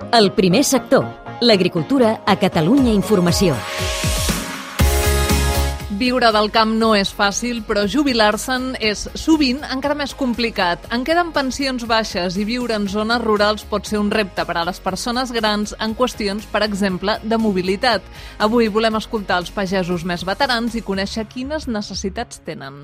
El primer sector, l'agricultura a Catalunya Informació. Viure del camp no és fàcil, però jubilar-se'n és sovint encara més complicat. En queden pensions baixes i viure en zones rurals pot ser un repte per a les persones grans en qüestions, per exemple, de mobilitat. Avui volem escoltar els pagesos més veterans i conèixer quines necessitats tenen.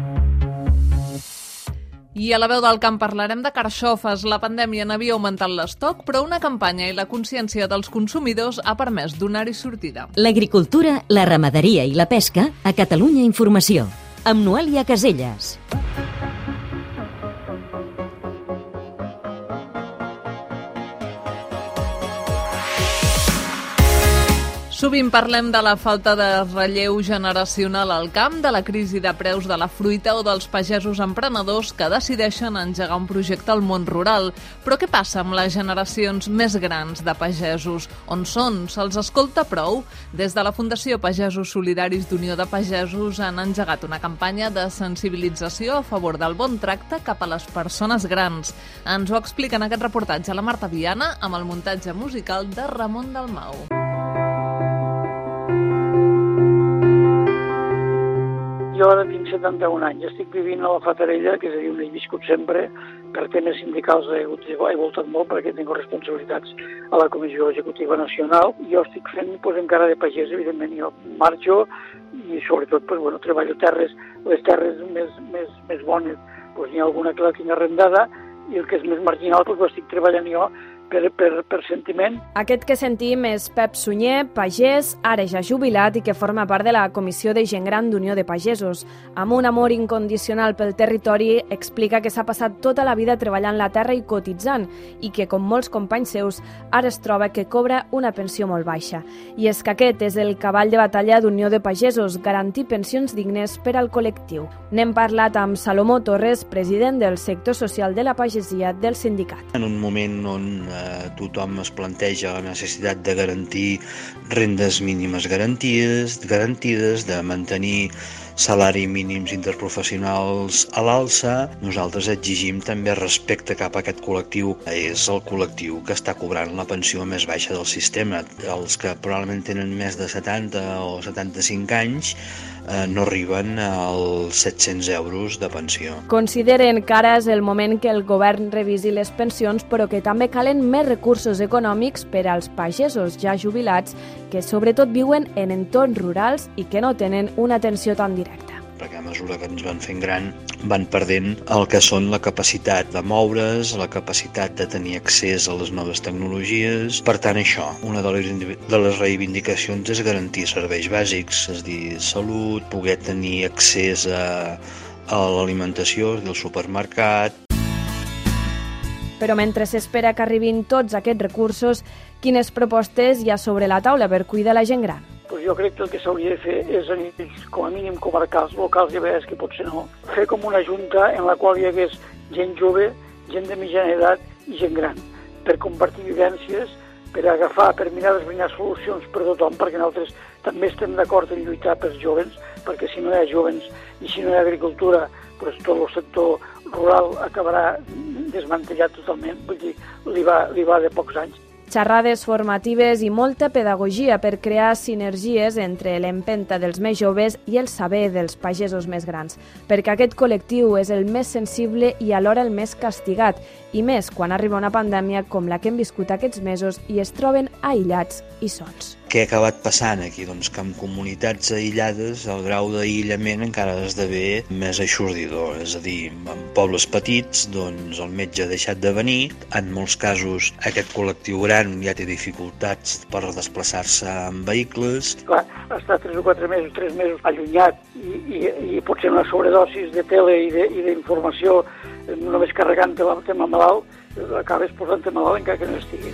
I a la veu del camp parlarem de carxofes. La pandèmia n'havia augmentat l'estoc, però una campanya i la consciència dels consumidors ha permès donar-hi sortida. L'agricultura, la ramaderia i la pesca a Catalunya Informació, amb Noelia Caselles. Sovint parlem de la falta de relleu generacional al camp, de la crisi de preus de la fruita o dels pagesos emprenedors que decideixen engegar un projecte al món rural. Però què passa amb les generacions més grans de pagesos? On són? Se'ls escolta prou? Des de la Fundació Pagesos Solidaris d'Unió de Pagesos han engegat una campanya de sensibilització a favor del bon tracte cap a les persones grans. Ens ho explica en aquest reportatge la Marta Viana amb el muntatge musical de Ramon Dalmau. Jo ara tinc 71 anys, estic vivint a la Fatarella, que és a dir, on he viscut sempre. Per temes sindicals he voltat molt perquè tinc responsabilitats a la Comissió Executiva Nacional. Jo estic fent encara de pagès, evidentment. Jo marxo i sobretot treballo les terres més bones. N'hi ha alguna que la tinc arrendada i el que és més marginal ho estic treballant jo per sentiment. Aquest que sentim és Pep Sunyer, pagès, ara ja jubilat i que forma part de la Comissió de Gent Gran d'Unió de Pagesos. Amb un amor incondicional pel territori, explica que s'ha passat tota la vida treballant la terra i cotitzant i que, com molts companys seus, ara es troba que cobra una pensió molt baixa. I és que aquest és el cavall de batalla d'Unió de Pagesos, garantir pensions dignes per al col·lectiu. N'hem parlat amb Salomó Torres, president del sector social de la pagesia del sindicat. En un moment on tothom es planteja la necessitat de garantir rendes mínimes garantides, de mantenir salari mínims interprofessionals a l'alça, nosaltres exigim també respecte cap a aquest col·lectiu. És el col·lectiu que està cobrant la pensió més baixa del sistema. Els que probablement tenen més de 70 o 75 anys no arriben als 700 euros de pensió. Consideren que ara és el moment que el govern revisi les pensions, però que també calen més recursos econòmics per als pagesos ja jubilats que sobretot viuen en entorns rurals i que no tenen una atenció tan directa. Perquè a mesura que ens van fent gran van perdent el que són la capacitat de moure's, la capacitat de tenir accés a les noves tecnologies. Per tant, això, una de les reivindicacions és garantir serveis bàsics, és a dir, salut, poder tenir accés a l'alimentació del supermercat. Però mentre s'espera que arribin tots aquests recursos, quines propostes hi ha sobre la taula per cuidar la gent gran? Jo crec que el que s'hauria de fer és a nivells com a mínim comarcals, locals, ja veus que potser no. Fer com una junta en la qual hi hagués gent jove, gent de mitjana edat i gent gran, per compartir vivències, per agafar, per mirar solucions per tothom, perquè nosaltres també estem d'acord en lluitar pels jovens, perquè si no hi ha jovens i si no hi ha agricultura, tot el sector rural acabarà desmantellat totalment, vull dir, li va de pocs anys. Xerrades formatives i molta pedagogia per crear sinergies entre l'empenta dels més joves i el saber dels pagesos més grans, perquè aquest col·lectiu és el més sensible i alhora el més castigat, i més quan arriba una pandèmia com la que hem viscut aquests mesos i es troben aïllats i sols. Què ha acabat passant aquí? Doncs que en comunitats aïllades el grau d'aïllament encara esdevé més eixordidor. És a dir, en pobles petits doncs el metge ha deixat de venir. En molts casos aquest col·lectiu gran ja té dificultats per desplaçar-se en vehicles. Clar, estar 3 o 4 mesos, 3 mesos allunyat i potser una sobredosis de tele i d'informació només carregant el tema malalt, acabes posant-te malalt encara que no estiguis.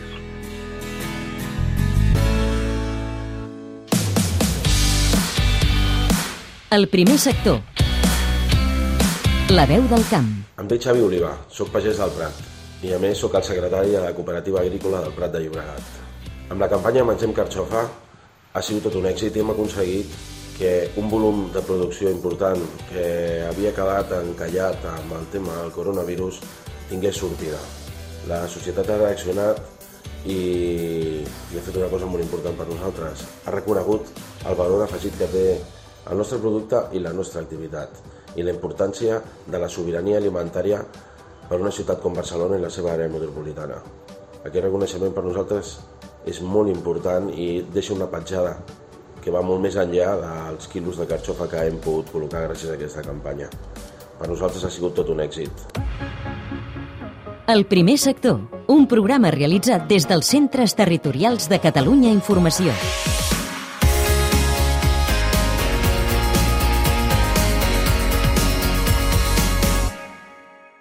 El primer sector. La veu del camp. Em dic Xavi Oliva, soc pagès del Prat i a més soc el secretari de la Cooperativa Agrícola del Prat de Llobregat. Amb la campanya Mengem Carxofa ha sigut tot un èxit i hem aconseguit que un volum de producció important que havia quedat encallat amb el tema del coronavirus tingués sortida. La societat ha reaccionat i ha fet una cosa molt important per nosaltres. Ha reconegut el valor afegit que té el nostre producte i la nostra activitat i la importància de la sobirania alimentària per una ciutat com Barcelona i la seva àrea metropolitana. Aquest reconeixement per nosaltres és molt important i deixa una petjada que va molt més enllà dels quilos de carxofa que hem pogut col·locar gràcies a aquesta campanya. Per nosaltres ha sigut tot un èxit. El primer sector, un programa realitzat des dels Centres Territorials de Catalunya Informació.